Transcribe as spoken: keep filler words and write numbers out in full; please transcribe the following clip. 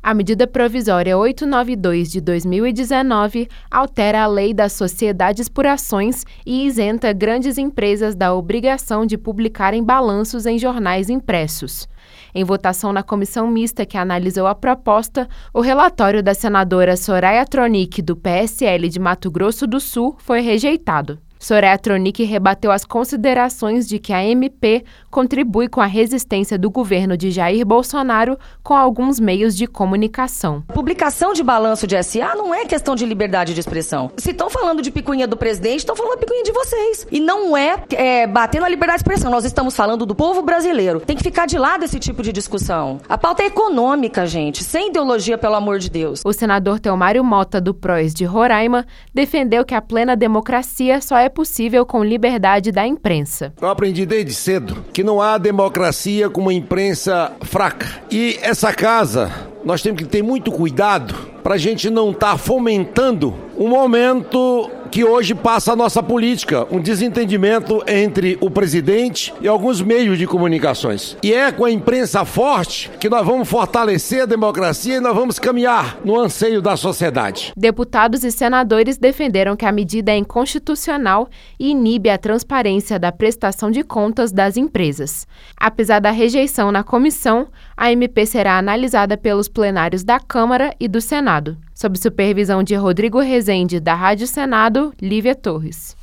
A medida provisória oitocentos e noventa e dois de dois mil e dezenove altera a Lei das Sociedades por Ações e isenta grandes empresas da obrigação de publicarem balanços em jornais impressos. Em votação na comissão mista que analisou a proposta, o relatório da senadora Soraya Tronic, do P S L de Mato Grosso do Sul, foi rejeitado. Soraya Tronic rebateu as considerações de que a M P contribui com a resistência do governo de Jair Bolsonaro com alguns meios de comunicação. Publicação de balanço de S A não é questão de liberdade de expressão. Se estão falando de picuinha do presidente, estão falando de picuinha de vocês. E não é, é bater na liberdade de expressão. Nós estamos falando do povo brasileiro. Tem que ficar de lado esse tipo de discussão. A pauta é econômica, gente, sem ideologia, pelo amor de Deus. O senador Teomário Mota, do P R O S de Roraima, defendeu que a plena democracia só é possível com liberdade da imprensa. Eu aprendi desde cedo que não há democracia com uma imprensa fraca. E essa casa, nós temos que ter muito cuidado para a gente não estar fomentando um momento que hoje passa a nossa política, um desentendimento entre o presidente e alguns meios de comunicações. E é com a imprensa forte que nós vamos fortalecer a democracia e nós vamos caminhar no anseio da sociedade. Deputados e senadores defenderam que a medida é inconstitucional e inibe a transparência da prestação de contas das empresas. Apesar da rejeição na comissão, a M P será analisada pelos plenários da Câmara e do Senado, sob supervisão de Rodrigo Rezende, da Rádio Senado, Lívia Torres.